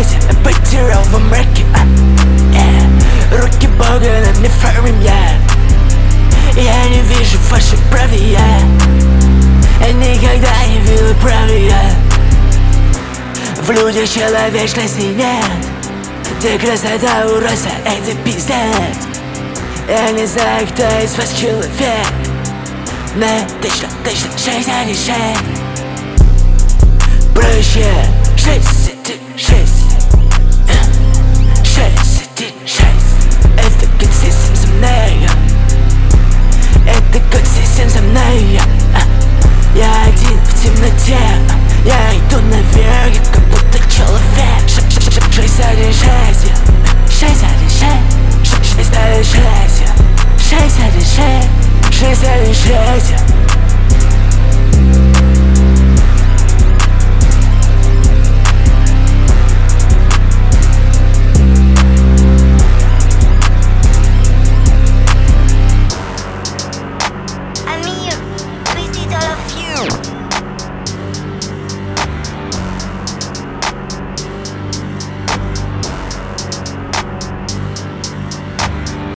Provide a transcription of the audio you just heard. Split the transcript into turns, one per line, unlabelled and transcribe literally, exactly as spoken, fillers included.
шесть потерял во мраке, а, yeah. Руки Бога на мне формим я. Я не вижу вашей правды, я никогда не видел правды, я. В людях человечности нет, где красота уродства, это пиздец. Я не знаю, кто из вас человек, но точно, точно шестьдесят шесть. Проще шестьдесят шесть, шестьдесят шесть. Это как систем со мной, это как систем со мной. Я один в темноте, я иду наверх, я как будто человек. Шестьдесят шесть, шестьдесят шесть, шестьдесят шесть, шестьдесят шесть, шестьдесят шесть.